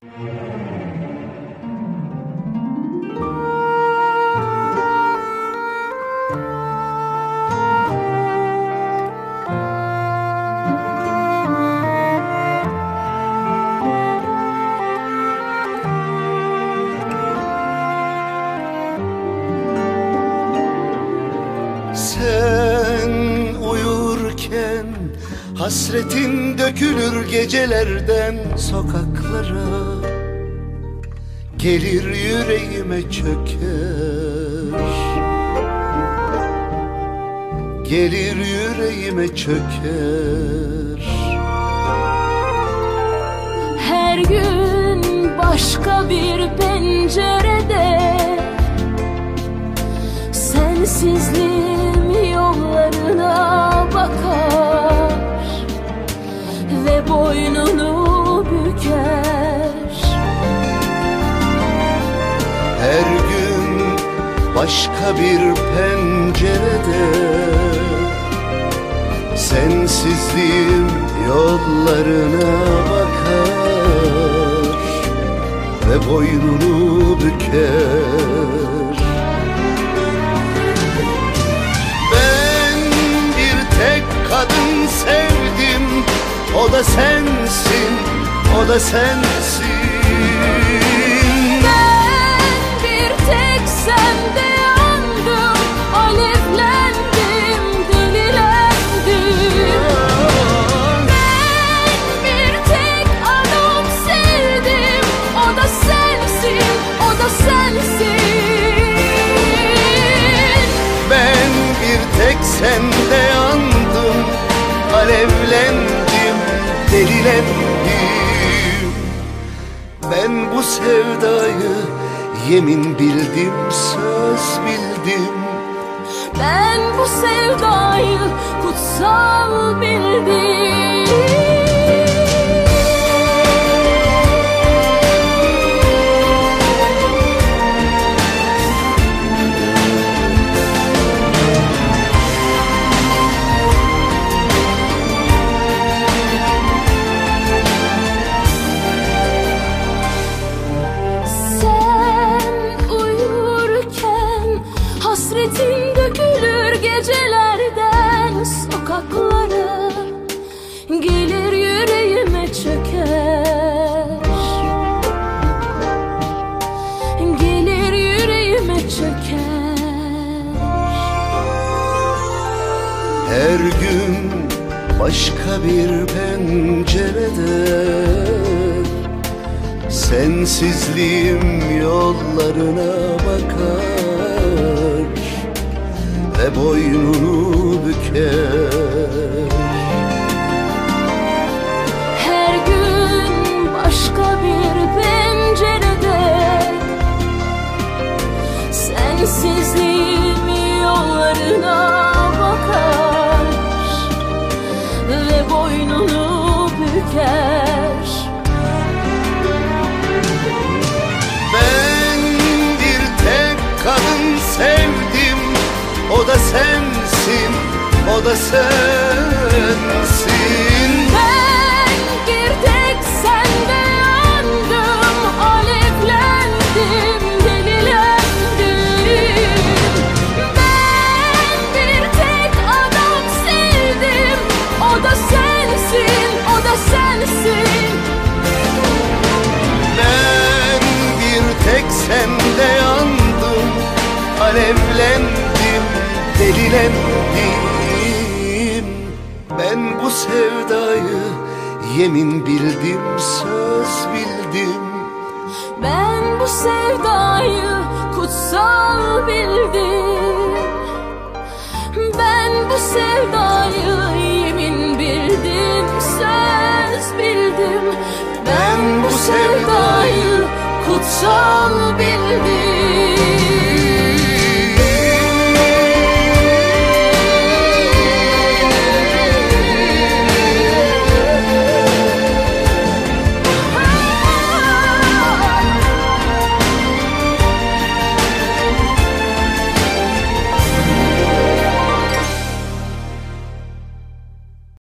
Sen uyurken hasretin dökülür gecelerden sokaklara, gelir yüreğime çöker, gelir yüreğime çöker. Her gün başka bir pencerede sensizliğim yollarına bakar ve boynunu büker. Her gün başka bir pencerede sensizliğim yollarına bakar ve boynunu büker. Ben bir tek kadın sevdim, o da sensin, o da sensin. Ben bir tek sende yandım, alevlendim, delilendim. Ben bir tek adam sevdim, o da sensin, o da sensin. Ben bir tek sende yandım, alevlendim, delilendim. Ben bu sevdayı yemin bildim, söz bildim. Ben bu sevdayı kutsal bildim. Hasretin dökülür gecelerden sokaklara, gelir yüreğime çöker, gelir yüreğime çöker. Her gün başka bir pencerede sensizliğim yollarına bakar ve boynunu büker. Her gün başka bir pencerede sensizliğim yollarına bakar ve boynunu büker. Ben bir tek kadın sevdim, o da sensin, o da sensin. Ben bir tek sende yandım, alevlendim, delilendim. Ben bir tek adam sevdim, o da sensin, o da sensin. Ben bir tek sende yandım, alevlendim, delilendim. Ben bu sevdayı yemin bildim, söz bildim. Ben bu sevdayı kutsal bildim. Ben bu sevdayı yemin bildim, söz bildim. Ben bu sevdayı kutsal